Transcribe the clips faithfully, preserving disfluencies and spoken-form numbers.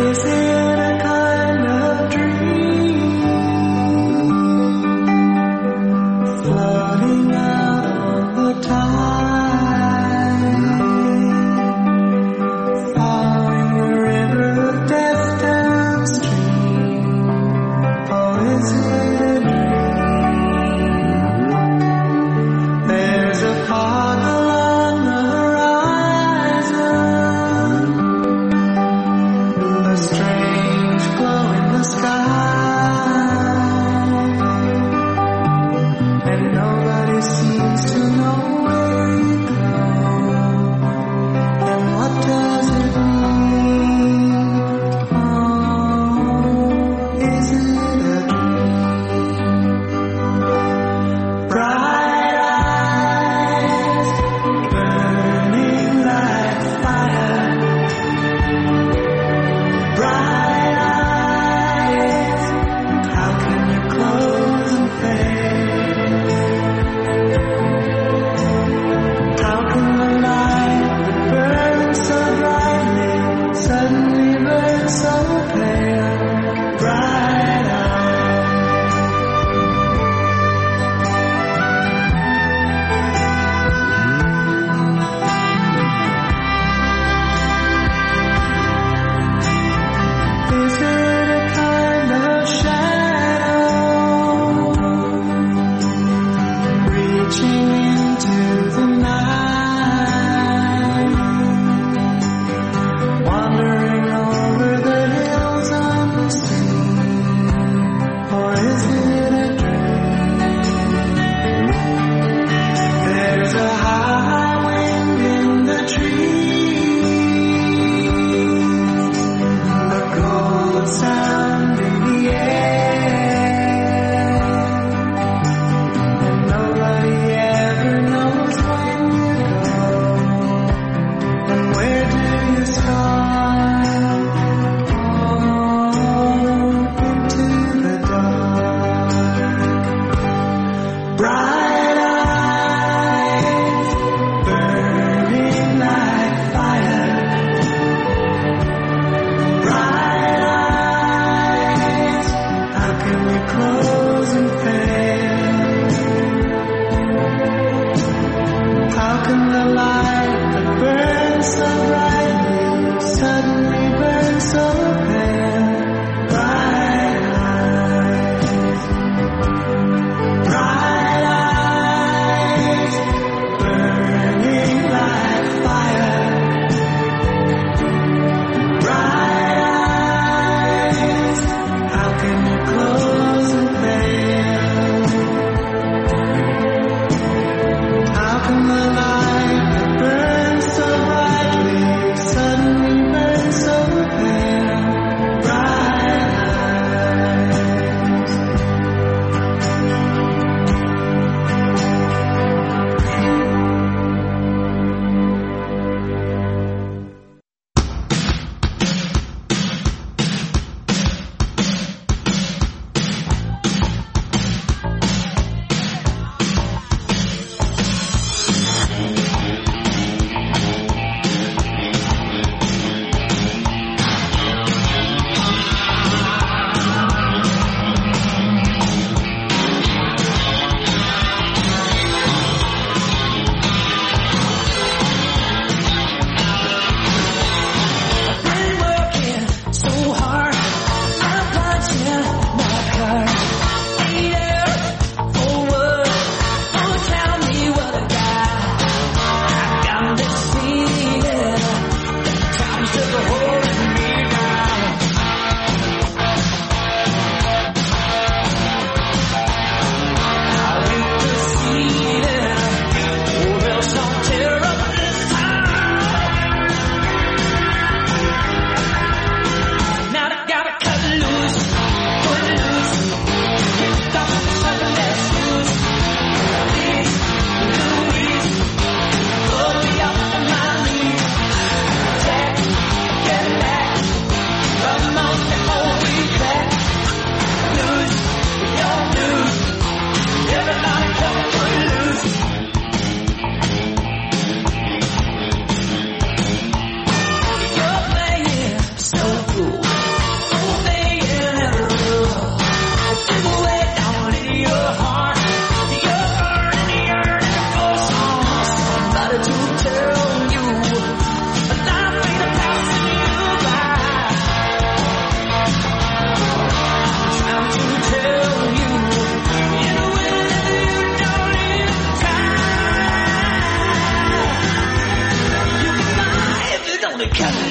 Get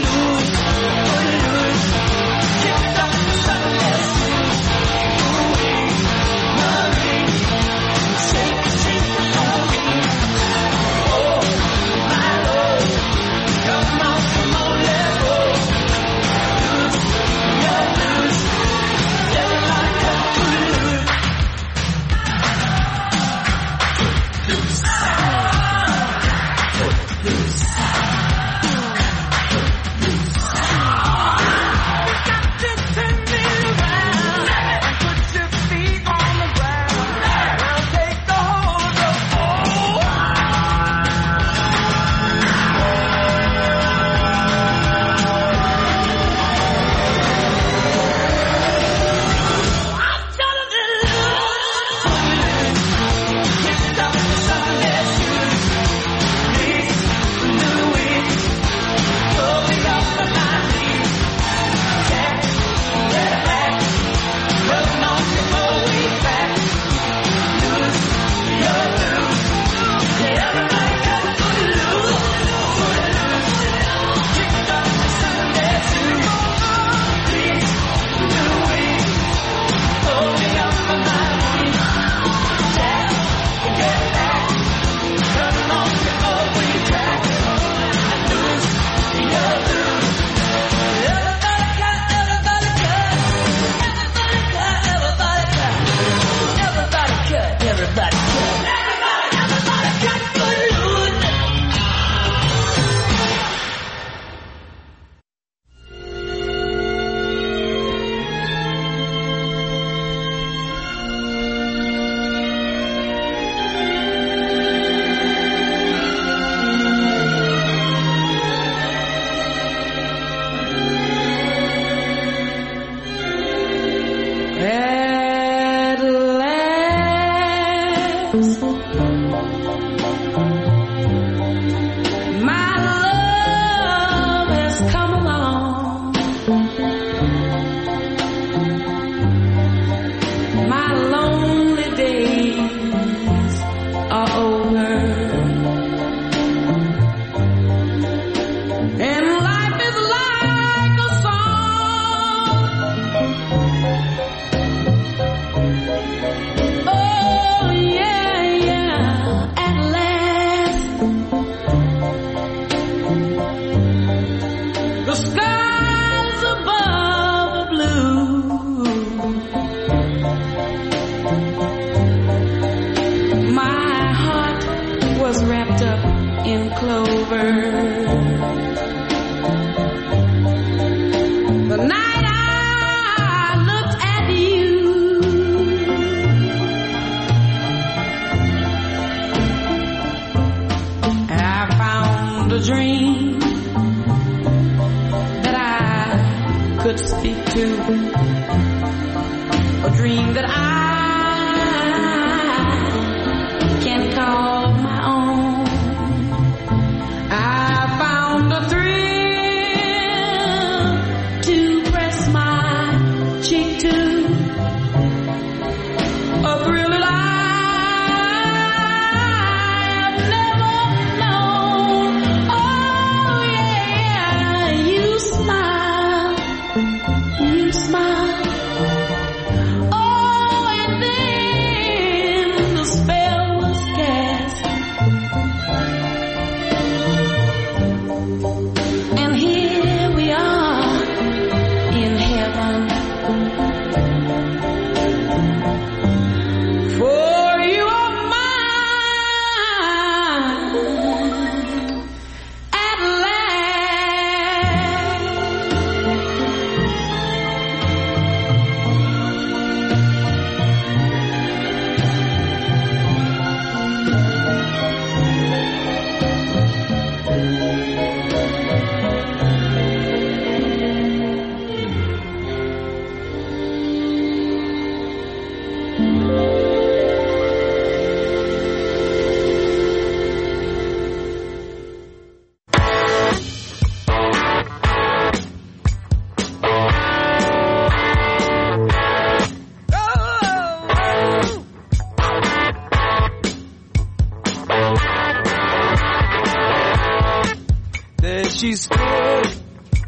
She stood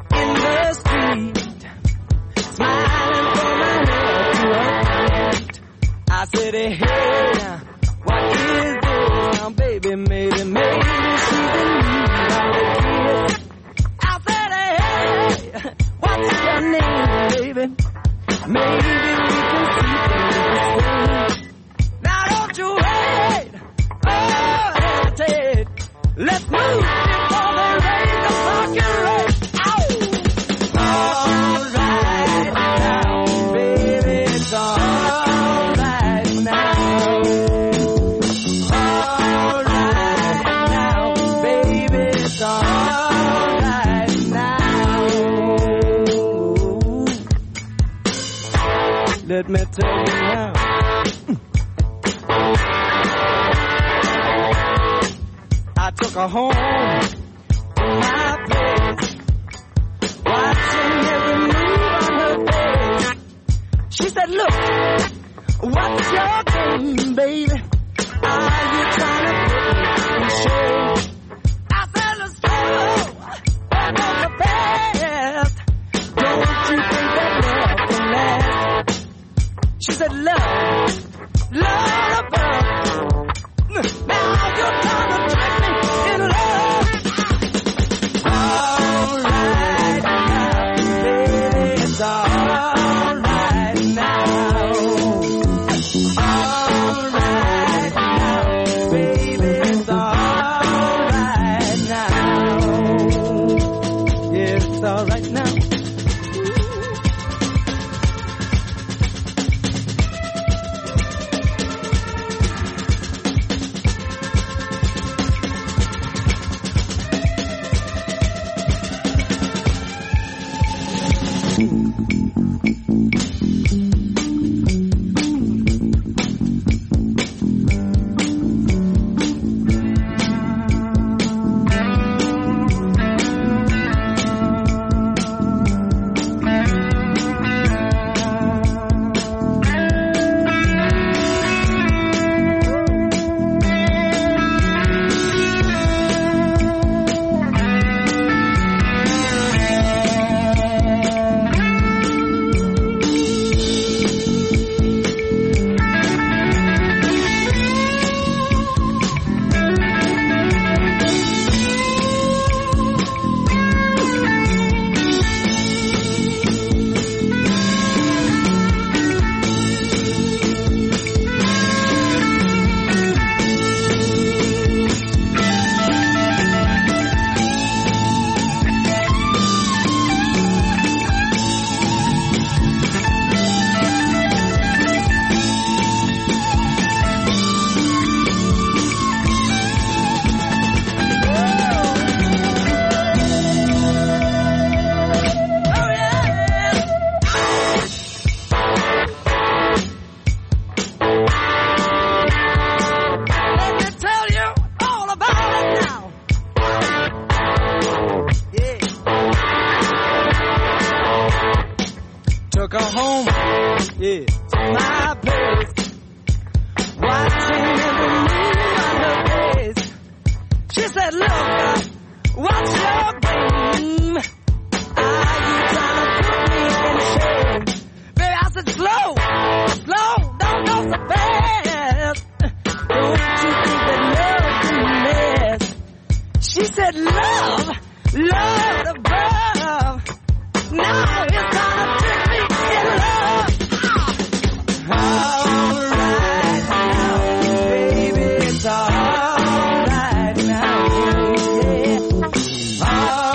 say, hey, what is this now, baby? Maybe, maybe she's in need of a kiss. I said, hey, what's your name, baby? Maybe we can see things the same. Now don't you wait, oh, hesitate. Let's move before they raise the fucking rate. All right now, baby, it's all right now. All right now, baby, it's all right now. Let me tell you now. I took her home to my place, watching every move on her face. She said, look, what's your game, baby? Are you trying to put me in shade? I said, let's go, there goes the past. Don't you think that love can last? She said, love, love above. Now you're trying to trick me in love. All right now, baby, it's all right now. All right now, baby, it's all right now. Yeah, it's all right now. Took her home, yeah, to my place, watching every move on her face. She said, look, what's your game? Are you trying to put me in shame? Baby, I said, slow, slow, don't go so fast. Don't you think that love can last? She said, love, love above. Now it's time to trick me in love. All right now, baby, it's all right now. Yeah. All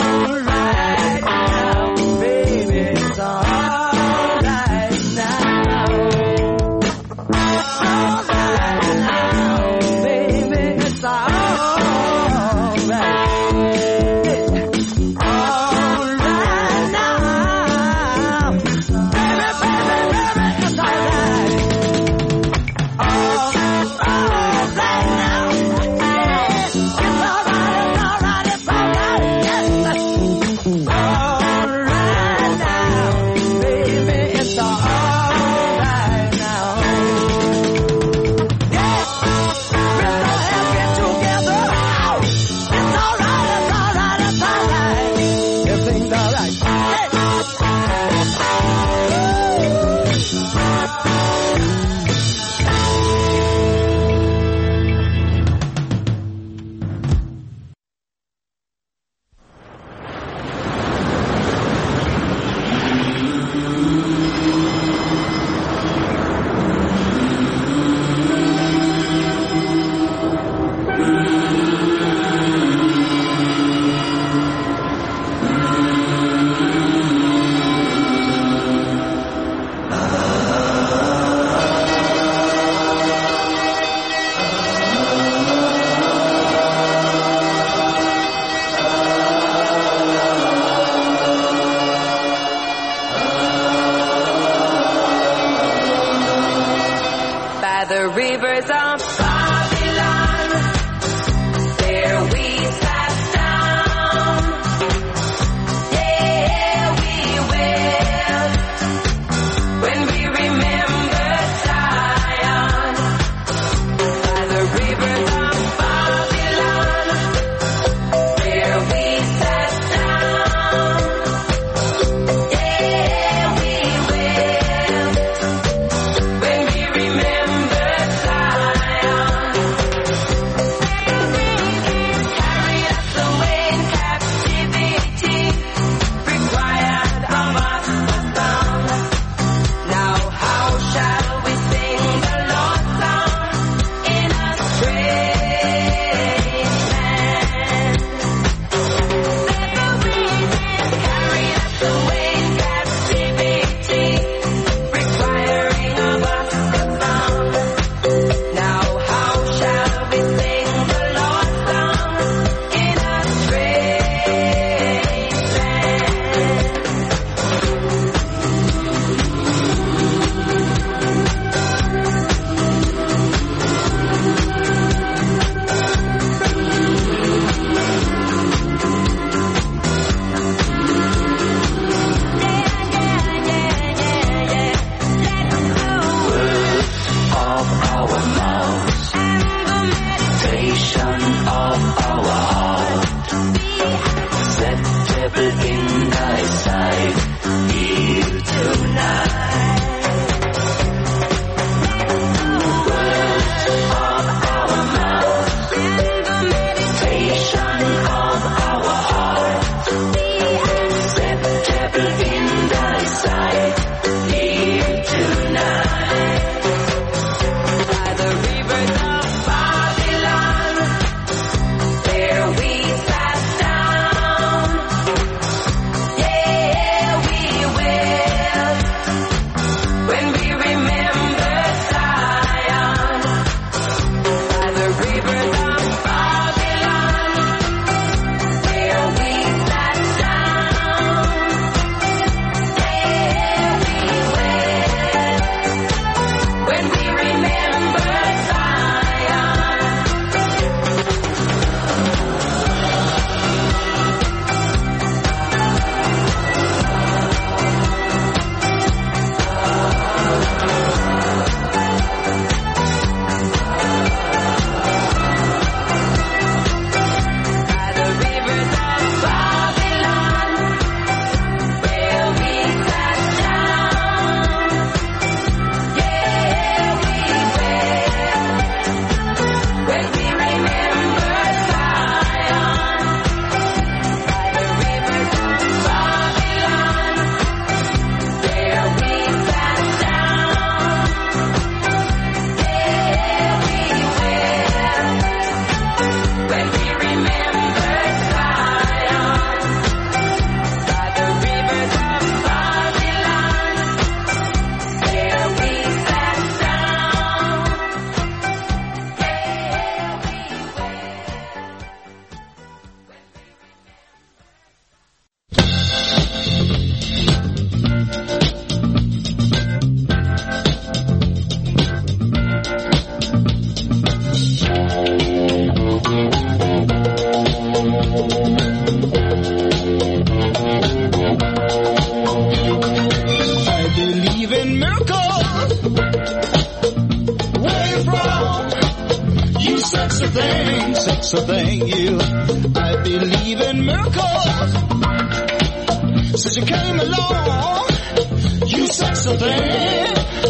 sexy thing, you. I believe in miracles. Since you came along, you sexy thing.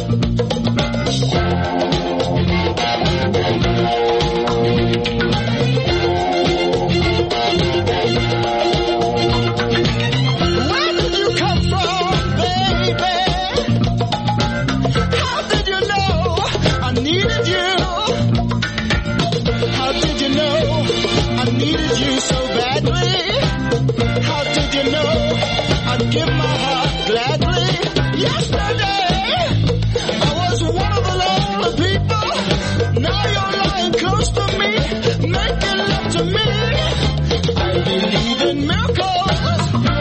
Give my heart gladly. Yesterday, I was one of the lonely people. Now you're lying close to me, making love to me. I believe in miracles.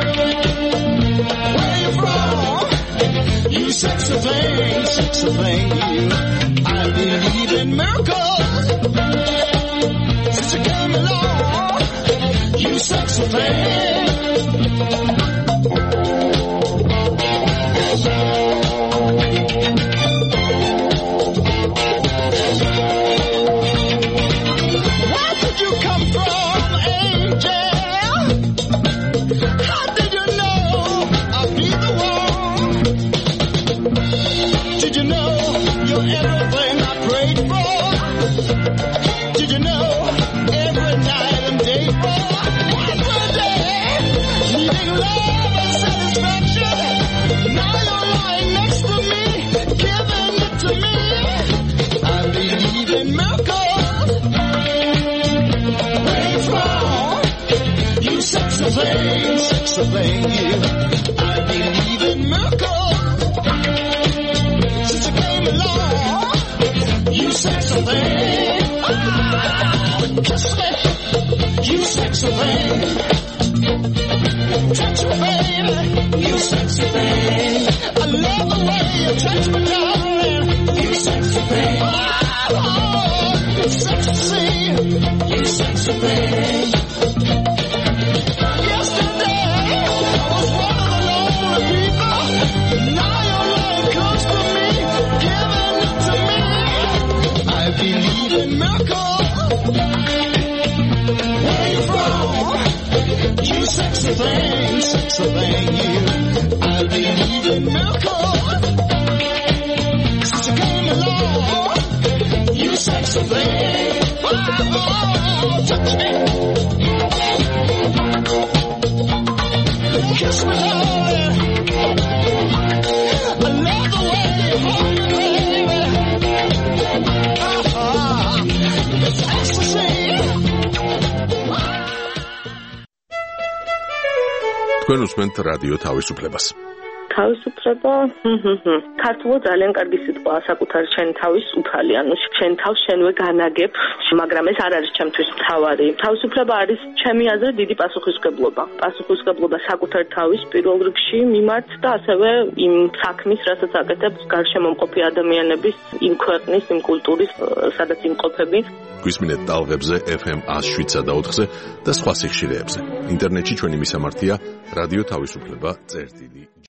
Where you from? You sexy thing, sexy thing, you. I believe in miracles. Since you came along, you sexy thing. Sexy thing, you. I believe in miracles. Since you came along, you sexy thing. Ah, kiss me, you sexy thing. Touch me, baby, you sexy thing. I love the way you touch me, darling. You sexy thing. Oh, it's sexy, you sexy thing. Sexy thing, sexy thing, you. I believe in miracles. Since you came along, you sexy thing. Oh, touch me. Kiss me, darling. I love the way you hold me, baby. Uh-huh. It's ecstasy. თქვენ უსმენთ რადიო თავისუფლებას. თავისუფლება? ქართულად ძალიან კარგი სიტყვაა საკუთარი შენი თავის უფალი, ანუ შენ თავს შენვე განაგებ, მაგრამ ეს არ არის ჩემთვის მთავარი. თავისუფლება არის ჩემი აზრით დიდი პასუხისმგებლობა. პასუხისმგებლობა საკუთარი თავის პირველ რიგში მიმართ და ასევე იმ საქმის, რასაც აკეთებს გარშემო მყოფი ადამიანების, იმ ქვეყნის, იმ კულტურის, სადაც იმყოფები. გვისმინეთ ტალღებზე ეფ ემ one oh seven და ოთხზე და სხვა სიხშირეებზე. ინტერნეტში ჩვენი მისამართია რადიო თავისუფლება წერტილი